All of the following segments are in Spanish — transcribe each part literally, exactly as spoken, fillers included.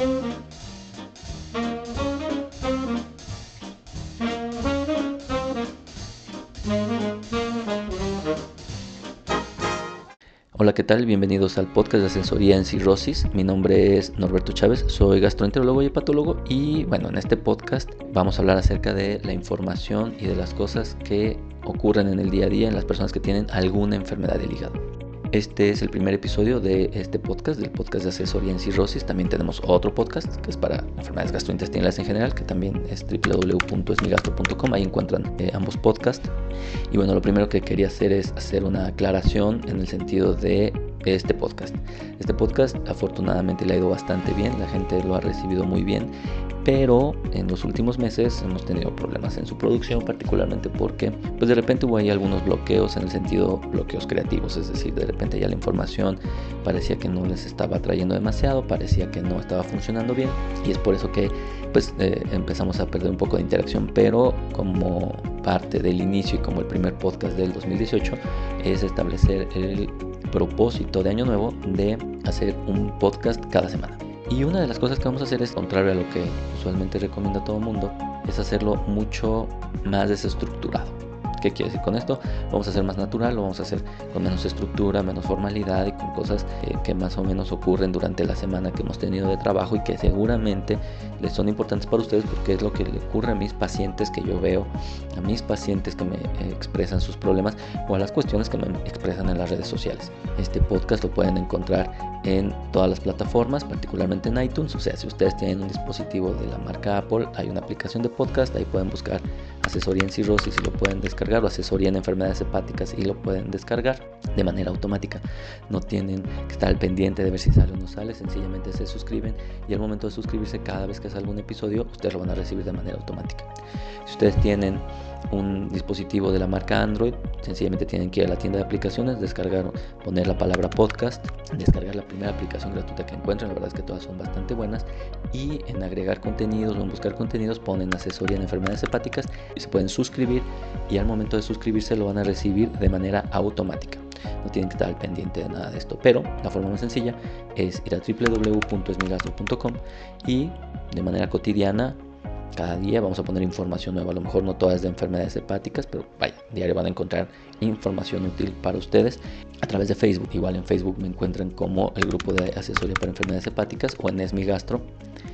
Hola, ¿qué tal? Bienvenidos al podcast de asesoría en cirrosis. Mi nombre es Norberto Chávez, soy gastroenterólogo y hepatólogo y bueno, en este podcast vamos a hablar acerca de la información y de las cosas que ocurren en el día a día en las personas que tienen alguna enfermedad del hígado. Este es el primer episodio de este podcast, del podcast de asesoría en cirrosis. También tenemos otro podcast que es para enfermedades gastrointestinales en general, que también es doble u doble u doble u punto esmigastro punto com. Ahí encuentran eh, ambos podcasts. Y bueno, lo primero que quería hacer es hacer una aclaración en el sentido de este podcast. Este podcast afortunadamente le ha ido bastante bien, la gente lo ha recibido muy bien, pero en los últimos meses hemos tenido problemas en su producción, particularmente porque pues de repente hubo ahí algunos bloqueos, en el sentido bloqueos creativos, es decir, de repente ya la información parecía que no les estaba trayendo demasiado, parecía que no estaba funcionando bien, y es por eso que pues eh, empezamos a perder un poco de interacción. Pero como parte del inicio y como el primer podcast del dos mil dieciocho es establecer el propósito de año nuevo de hacer un podcast cada semana. Y una de las cosas que vamos a hacer es, contrario a lo que usualmente recomienda a todo el mundo, es hacerlo mucho más desestructurado. ¿Qué quiere decir con esto? Lo vamos a hacer más natural, lo vamos a hacer con menos estructura, menos formalidad y con cosas eh, que más o menos ocurren durante la semana que hemos tenido de trabajo y que seguramente les son importantes para ustedes, porque es lo que le ocurre a mis pacientes que yo veo, a mis pacientes que me eh, expresan sus problemas o a las cuestiones que me expresan en las redes sociales. Este podcast lo pueden encontrar en todas las plataformas, particularmente en iTunes. O sea, si ustedes tienen un dispositivo de la marca Apple, hay una aplicación de podcast, ahí pueden buscar asesoría en cirrosis y lo pueden descargar, o asesoría en enfermedades hepáticas y lo pueden descargar de manera automática. No tienen que estar al pendiente de ver si sale o no sale, sencillamente se suscriben y al momento de suscribirse, cada vez que salga un episodio, ustedes lo van a recibir de manera automática. Si ustedes tienen un dispositivo de la marca Android, sencillamente tienen que ir a la tienda de aplicaciones, descargar, poner la palabra podcast, descargar la primera aplicación gratuita que encuentren. La verdad es que todas son bastante buenas, y en agregar contenidos o en buscar contenidos ponen asesoría en enfermedades hepáticas y se pueden suscribir, y al momento de suscribirse lo van a recibir de manera automática. No tienen que estar al pendiente de nada de esto, pero la forma más sencilla es ir a doble u doble u doble u punto esmigastro punto com y de manera cotidiana, cada día vamos a poner información nueva. A lo mejor no todas de enfermedades hepáticas, pero vaya, diario van a encontrar información útil para ustedes a través de Facebook. Igual en Facebook me encuentran como el grupo de asesoría para enfermedades hepáticas o en Esmigastro.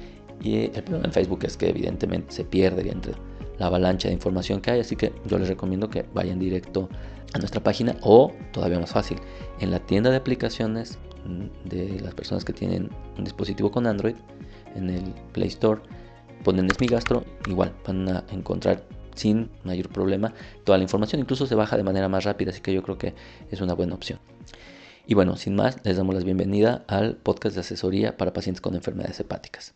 Y el problema en Facebook es que evidentemente se pierde entre la avalancha de información que hay, así que yo les recomiendo que vayan directo a nuestra página, o todavía más fácil, en la tienda de aplicaciones de las personas que tienen un dispositivo con Android, en el Play Store ponen Esmigastro, igual van a encontrar sin mayor problema toda la información, incluso se baja de manera más rápida, así que yo creo que es una buena opción. Y bueno, sin más, les damos la bienvenida al podcast de asesoría para pacientes con enfermedades hepáticas.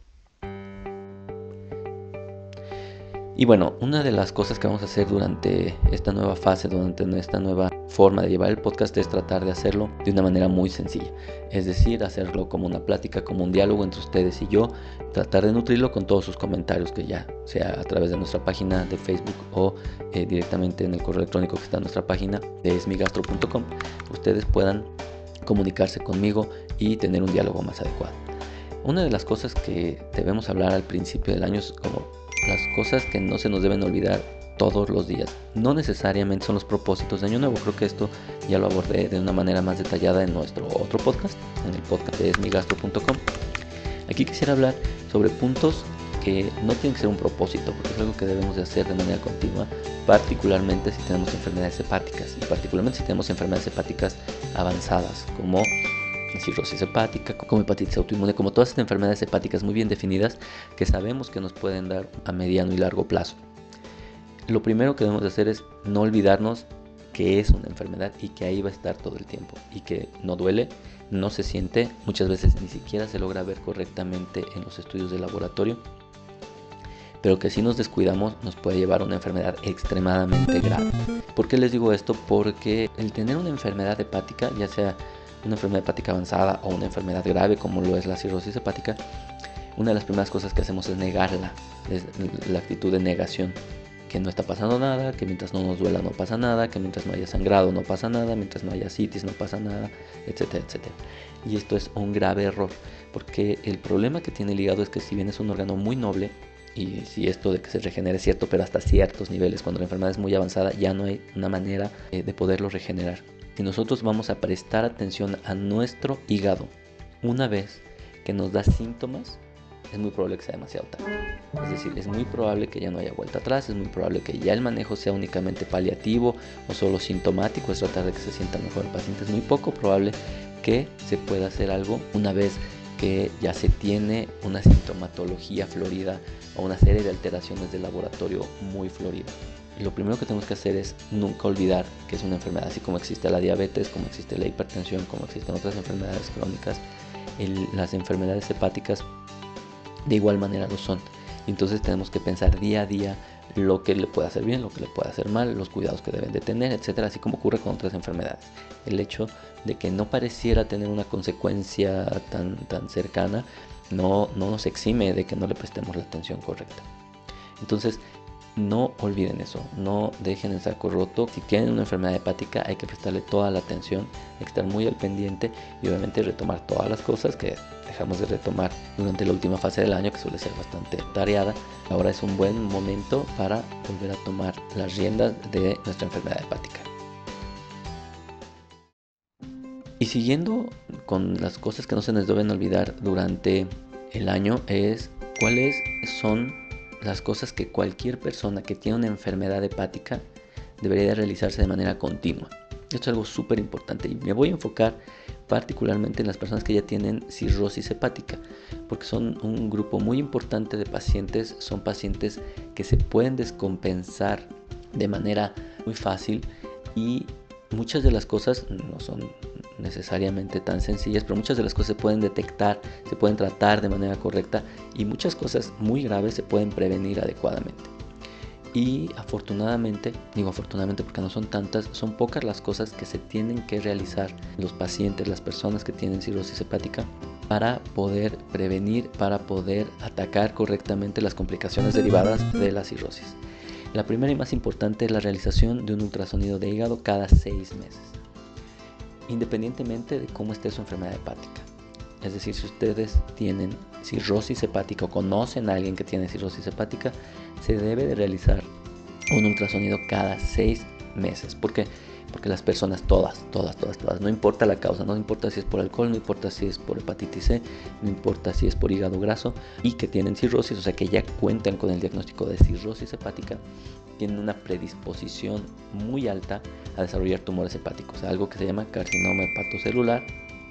Y bueno, una de las cosas que vamos a hacer durante esta nueva fase, durante esta nueva forma de llevar el podcast, es tratar de hacerlo de una manera muy sencilla. Es decir, hacerlo como una plática, como un diálogo entre ustedes y yo, tratar de nutrirlo con todos sus comentarios, que ya sea a través de nuestra página de Facebook o eh, directamente en el correo electrónico que está en nuestra página de esmigastro punto com, ustedes puedan comunicarse conmigo y tener un diálogo más adecuado. Una de las cosas que debemos hablar al principio del año es como las cosas que no se nos deben olvidar todos los días. No necesariamente son los propósitos de año nuevo. Creo que esto ya lo abordé de una manera más detallada en nuestro otro podcast, en el podcast de esmigastro punto com. Aquí quisiera hablar sobre puntos que no tienen que ser un propósito, porque es algo que debemos de hacer de manera continua, particularmente si tenemos enfermedades hepáticas, y particularmente si tenemos enfermedades hepáticas avanzadas, como cirrosis hepática, como hepatitis autoinmune, como todas estas enfermedades hepáticas muy bien definidas que sabemos que nos pueden dar a mediano y largo plazo. Lo primero que debemos de hacer es no olvidarnos que es una enfermedad y que ahí va a estar todo el tiempo, y que no duele, no se siente, muchas veces ni siquiera se logra ver correctamente en los estudios de laboratorio, pero que si nos descuidamos nos puede llevar a una enfermedad extremadamente grave. ¿Por qué les digo esto? Porque el tener una enfermedad hepática, ya sea una enfermedad hepática avanzada o una enfermedad grave como lo es la cirrosis hepática, una de las primeras cosas que hacemos es negarla, es la actitud de negación que no está pasando nada, que mientras no nos duela no pasa nada, que mientras no haya sangrado no pasa nada, mientras no haya citis no pasa nada, etcétera, etcétera. Y esto es un grave error, porque el problema que tiene el hígado es que si bien es un órgano muy noble, y si esto de que se regenere es cierto, pero hasta ciertos niveles, cuando la enfermedad es muy avanzada ya no hay una manera eh, de poderlo regenerar. Si nosotros vamos a prestar atención a nuestro hígado una vez que nos da síntomas, es muy probable que sea demasiado tarde. Es decir, es muy probable que ya no haya vuelta atrás, es muy probable que ya el manejo sea únicamente paliativo o solo sintomático, es tratar de que se sienta mejor el paciente. Es muy poco probable que se pueda hacer algo una vez que ya se tiene una sintomatología florida o una serie de alteraciones del laboratorio muy florida. Y lo primero que tenemos que hacer es nunca olvidar que es una enfermedad, así como existe la diabetes, como existe la hipertensión, como existen otras enfermedades crónicas, el, las enfermedades hepáticas de igual manera lo son. Entonces tenemos que pensar día a día lo que le puede hacer bien, lo que le puede hacer mal, los cuidados que deben de tener, etcétera, así como ocurre con otras enfermedades. El hecho de que no pareciera tener una consecuencia tan, tan cercana no, no nos exime de que no le prestemos la atención correcta. Entonces, no olviden eso, no dejen el saco roto. Si tienen una enfermedad hepática hay que prestarle toda la atención, hay que estar muy al pendiente y obviamente retomar todas las cosas que dejamos de retomar durante la última fase del año, que suele ser bastante tareada. Ahora es un buen momento para volver a tomar las riendas de nuestra enfermedad hepática. Y siguiendo con las cosas que no se nos deben olvidar durante el año, es cuáles son las cosas que cualquier persona que tiene una enfermedad hepática debería de realizarse de manera continua. Esto es algo súper importante y me voy a enfocar particularmente en las personas que ya tienen cirrosis hepática, porque son un grupo muy importante de pacientes, son pacientes que se pueden descompensar de manera muy fácil y muchas de las cosas no son necesariamente tan sencillas, pero muchas de las cosas se pueden detectar, se pueden tratar de manera correcta y muchas cosas muy graves se pueden prevenir adecuadamente. Y afortunadamente, digo afortunadamente porque no son tantas, son pocas las cosas que se tienen que realizar los pacientes, las personas que tienen cirrosis hepática para poder prevenir, para poder atacar correctamente las complicaciones derivadas de la cirrosis. La primera y más importante es la realización de un ultrasonido de hígado cada seis meses, independientemente de cómo esté su enfermedad hepática. Es decir, si ustedes tienen cirrosis hepática o conocen a alguien que tiene cirrosis hepática, se debe de realizar un ultrasonido cada seis meses. ¿Por qué? Porque las personas, todas, todas, todas, todas, no importa la causa, no importa si es por alcohol, no importa si es por hepatitis C, no importa si es por hígado graso y que tienen cirrosis, o sea que ya cuentan con el diagnóstico de cirrosis hepática, tienen una predisposición muy alta a desarrollar tumores hepáticos, algo que se llama carcinoma hepatocelular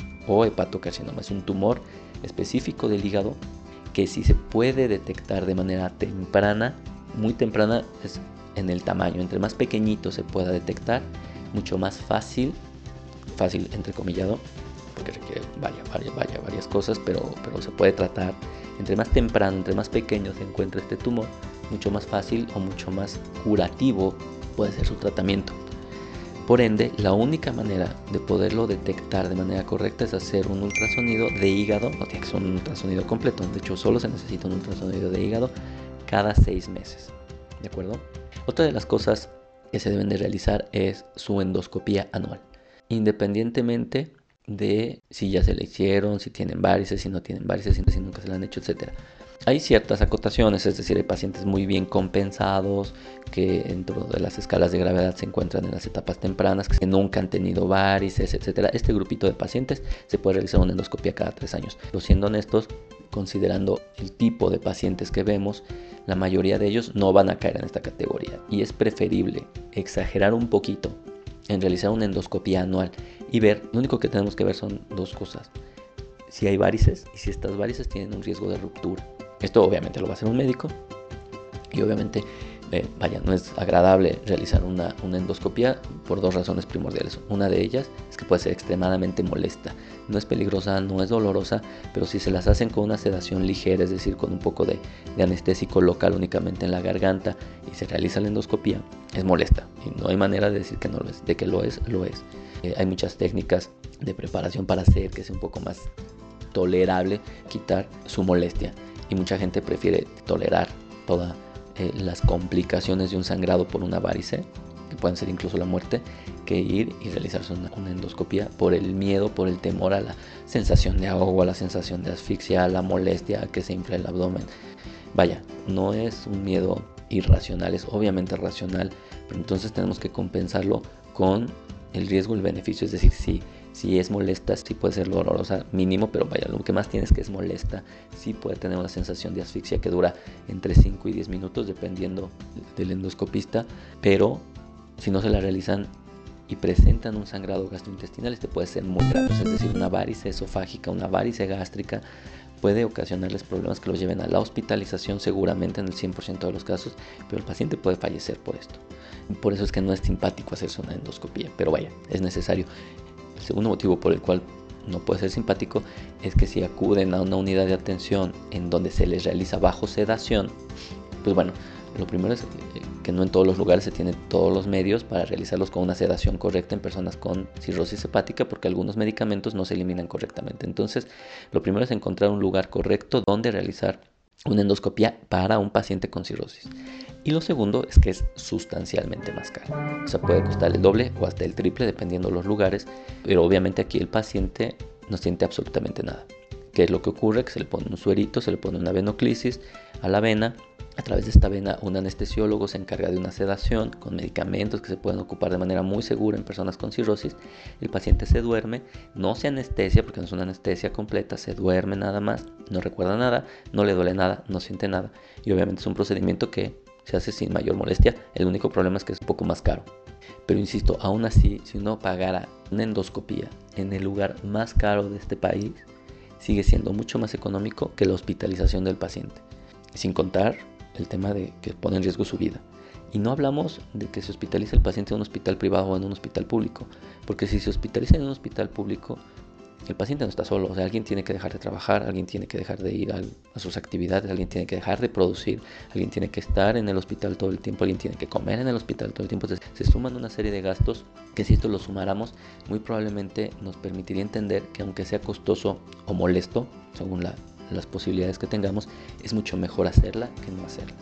o hepatocarcinoma. Es un tumor específico del hígado que si se puede detectar de manera temprana, muy temprana, es en el tamaño, entre más pequeñito se pueda detectar, mucho más fácil, fácil entrecomillado, porque requiere vaya, vaya, vaya, varias cosas, pero, pero se puede tratar. Entre más temprano, entre más pequeño se encuentra este tumor, mucho más fácil o mucho más curativo puede ser su tratamiento. Por ende, la única manera de poderlo detectar de manera correcta es hacer un ultrasonido de hígado, no tiene que ser un ultrasonido completo, de hecho solo se necesita un ultrasonido de hígado cada seis meses, ¿de acuerdo? Otra de las cosas que se deben de realizar es su endoscopía anual, independientemente de si ya se le hicieron, si tienen varices, si no tienen varices, si nunca se le han hecho, etcétera. Hay ciertas acotaciones, es decir, hay pacientes muy bien compensados que dentro de las escalas de gravedad se encuentran en las etapas tempranas, que nunca han tenido varices, etcétera. Este grupito de pacientes se puede realizar una endoscopia cada tres años. Pero siendo honestos, considerando el tipo de pacientes que vemos, la mayoría de ellos no van a caer en esta categoría y es preferible exagerar un poquito en realizar una endoscopia anual y ver, lo único que tenemos que ver son dos cosas: si hay varices y si estas varices tienen un riesgo de ruptura. Esto obviamente lo va a hacer un médico y obviamente, eh, vaya, no es agradable realizar una, una endoscopia por dos razones primordiales. Una de ellas es que puede ser extremadamente molesta. No es peligrosa, no es dolorosa, pero si se las hacen con una sedación ligera, es decir, con un poco de, de anestésico local únicamente en la garganta y se realiza la endoscopia, es molesta. Y no hay manera de decir que no lo es. De que lo es, lo es. Eh, hay muchas técnicas de preparación para hacer que sea un poco más tolerable, quitar su molestia. Y mucha gente prefiere tolerar toda, eh, las complicaciones de un sangrado por una varice, que pueden ser incluso la muerte, que ir y realizarse una, una endoscopía por el miedo, por el temor a la sensación de ahogo, a la sensación de asfixia, a la molestia, a que se infle el abdomen. Vaya, no es un miedo irracional, es obviamente racional, pero entonces tenemos que compensarlo con el riesgo y el beneficio. Es decir, si, si es molesta, sí puede ser dolorosa mínimo, pero vaya, lo que más tiene es que es molesta, sí puede tener una sensación de asfixia que dura entre cinco y diez minutos dependiendo del endoscopista, pero si no se la realizan y presentan un sangrado gastrointestinal, este puede ser muy grave, es decir, una varice esofágica, una varice gástrica, puede ocasionarles problemas que los lleven a la hospitalización seguramente en el cien por ciento de los casos, pero el paciente puede fallecer por esto. Por eso es que no es simpático hacerse una endoscopía, pero vaya, es necesario. El segundo motivo por el cual no puede ser simpático es que si acuden a una unidad de atención en donde se les realiza bajo sedación, pues bueno, lo primero es que no en todos los lugares se tienen todos los medios para realizarlos con una sedación correcta en personas con cirrosis hepática, porque algunos medicamentos no se eliminan correctamente. Entonces, lo primero es encontrar un lugar correcto donde realizar una endoscopía para un paciente con cirrosis. Y lo segundo es que es sustancialmente más caro. O sea, puede costar el doble o hasta el triple dependiendo de los lugares, pero obviamente aquí el paciente no siente absolutamente nada. ¿Qué es lo que ocurre? Que se le pone un suerito, se le pone una venoclisis a la vena. A través de esta vena, un anestesiólogo se encarga de una sedación con medicamentos que se pueden ocupar de manera muy segura en personas con cirrosis. El paciente se duerme, no se anestesia porque no es una anestesia completa, se duerme nada más, no recuerda nada, no le duele nada, no siente nada. Y obviamente es un procedimiento que se hace sin mayor molestia. El único problema es que es un poco más caro. Pero insisto, aún así, si uno pagara una endoscopía en el lugar más caro de este país, sigue siendo mucho más económico que la hospitalización del paciente. Sin contar el tema de que pone en riesgo su vida. Y no hablamos de que se hospitalice el paciente en un hospital privado o en un hospital público, porque si se hospitaliza en un hospital público, el paciente no está solo. O sea, alguien tiene que dejar de trabajar, alguien tiene que dejar de ir a, a sus actividades, alguien tiene que dejar de producir, alguien tiene que estar en el hospital todo el tiempo, alguien tiene que comer en el hospital todo el tiempo. Entonces, se suman una serie de gastos que, si esto lo sumáramos, muy probablemente nos permitiría entender que, aunque sea costoso o molesto, según la las posibilidades que tengamos, es mucho mejor hacerla que no hacerla.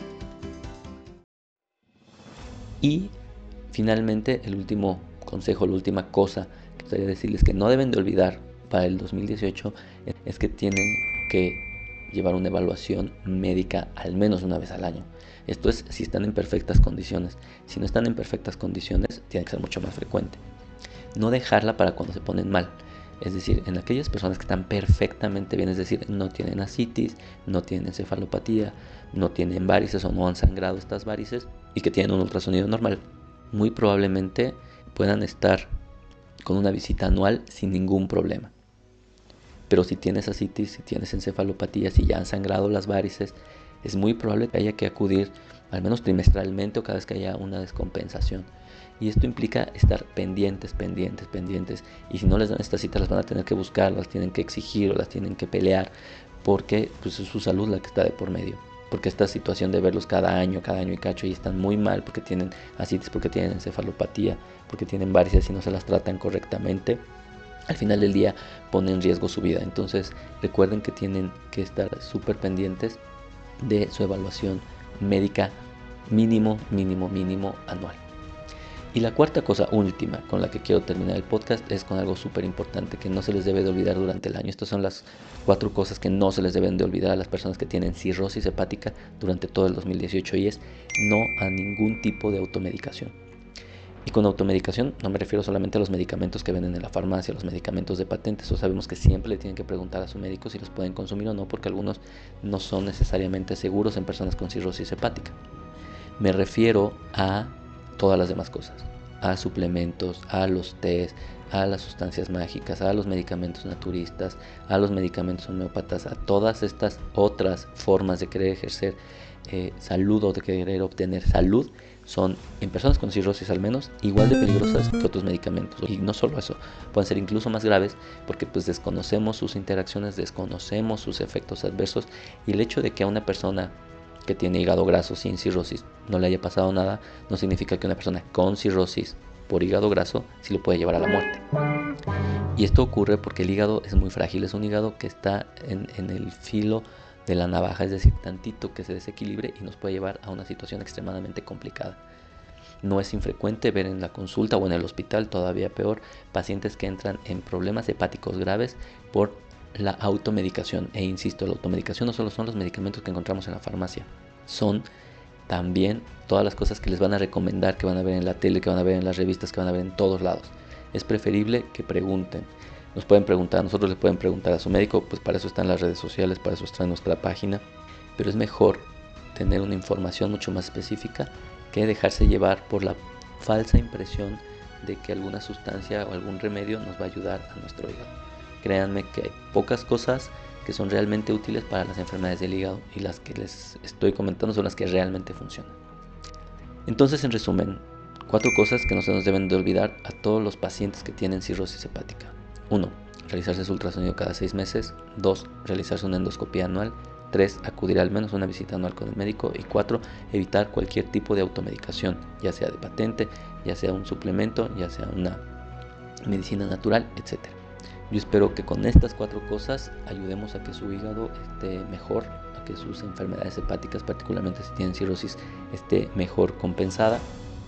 Y finalmente, el último consejo, la última cosa que quería decirles que no deben de olvidar para el dos mil dieciocho es que tienen que llevar una evaluación médica al menos una vez al año. Esto es si están en perfectas condiciones. Si no están en perfectas condiciones, tiene que ser mucho más frecuente. No dejarla para cuando se ponen mal. Es decir, en aquellas personas que están perfectamente bien, es decir, no tienen ascitis, no tienen encefalopatía, no tienen varices o no han sangrado estas varices y que tienen un ultrasonido normal, muy probablemente puedan estar con una visita anual sin ningún problema. Pero si tienes ascitis, si tienes encefalopatía, si ya han sangrado las varices, es muy probable que haya que acudir al menos trimestralmente o cada vez que haya una descompensación. Y esto implica estar pendientes, pendientes, pendientes. Y si no les dan estas citas, las van a tener que buscar, las tienen que exigir o las tienen que pelear, porque pues, es su salud la que está de por medio. Porque esta situación de verlos cada año, cada año y cacho, y están muy mal porque tienen ascitis, porque tienen encefalopatía, porque tienen varices y no se las tratan correctamente, al final del día pone en riesgo su vida. Entonces recuerden que tienen que estar súper pendientes de su evaluación médica mínimo, mínimo, mínimo anual. Y la cuarta cosa última con la que quiero terminar el podcast es con algo súper importante que no se les debe de olvidar durante el año. Estas son las cuatro cosas que no se les deben de olvidar a las personas que tienen cirrosis hepática durante todo el dos mil dieciocho, y es no a ningún tipo de automedicación. Y con automedicación no me refiero solamente a los medicamentos que venden en la farmacia, los medicamentos de patente. Eso sabemos que siempre le tienen que preguntar a su médico si los pueden consumir o no, porque algunos no son necesariamente seguros en personas con cirrosis hepática. Me refiero a todas las demás cosas, a suplementos, a los tés, a las sustancias mágicas, a los medicamentos naturistas, a los medicamentos homeópatas, a todas estas otras formas de querer ejercer eh, salud o de querer obtener salud. Son, en personas con cirrosis al menos, igual de peligrosas que otros medicamentos. Y no solo eso, pueden ser incluso más graves porque pues desconocemos sus interacciones, desconocemos sus efectos adversos, y el hecho de que a una persona que tiene hígado graso sin cirrosis no le haya pasado nada, no significa que una persona con cirrosis por hígado graso sí lo puede llevar a la muerte. Y esto ocurre porque el hígado es muy frágil, es un hígado que está en, en el filo de la navaja, es decir, tantito que se desequilibre y nos puede llevar a una situación extremadamente complicada. No es infrecuente ver en la consulta o en el hospital, todavía peor, pacientes que entran en problemas hepáticos graves por la automedicación. E insisto, la automedicación no solo son los medicamentos que encontramos en la farmacia, son también todas las cosas que les van a recomendar, que van a ver en la tele, que van a ver en las revistas, que van a ver en todos lados. Es preferible que pregunten. Nos pueden preguntar, nosotros les pueden preguntar a su médico, pues para eso están las redes sociales, para eso está en nuestra página. Pero es mejor tener una información mucho más específica que dejarse llevar por la falsa impresión de que alguna sustancia o algún remedio nos va a ayudar a nuestro hígado. Créanme que hay pocas cosas que son realmente útiles para las enfermedades del hígado, y las que les estoy comentando son las que realmente funcionan. Entonces, en resumen, cuatro cosas que no se nos deben de olvidar a todos los pacientes que tienen cirrosis hepática. uno. Realizarse su ultrasonido cada seis meses. dos. Realizarse una endoscopia anual. tres. Acudir al menos a una visita anual con el médico. Y cuatro. Evitar cualquier tipo de automedicación, ya sea de patente, ya sea un suplemento, ya sea una medicina natural, etcétera. Yo espero que con estas cuatro cosas ayudemos a que su hígado esté mejor, a que sus enfermedades hepáticas, particularmente si tienen cirrosis, esté mejor compensada.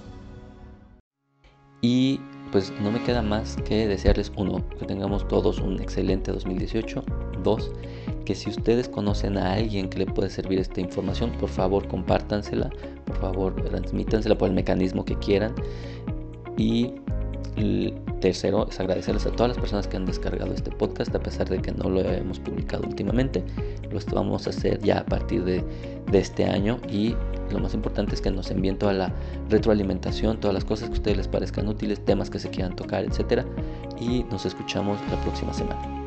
Y pues no me queda más que desearles, uno, que tengamos todos un excelente dos mil dieciocho. Dos, que si ustedes conocen a alguien que le puede servir esta información, por favor compártansela, por favor transmítansela por el mecanismo que quieran. Y el tercero es agradecerles a todas las personas que han descargado este podcast, a pesar de que no lo hemos publicado últimamente. Lo vamos a hacer ya a partir de, de este año, y lo más importante es que nos envíen toda la retroalimentación, todas las cosas que a ustedes les parezcan útiles, temas que se quieran tocar, etcétera. Y nos escuchamos la próxima semana.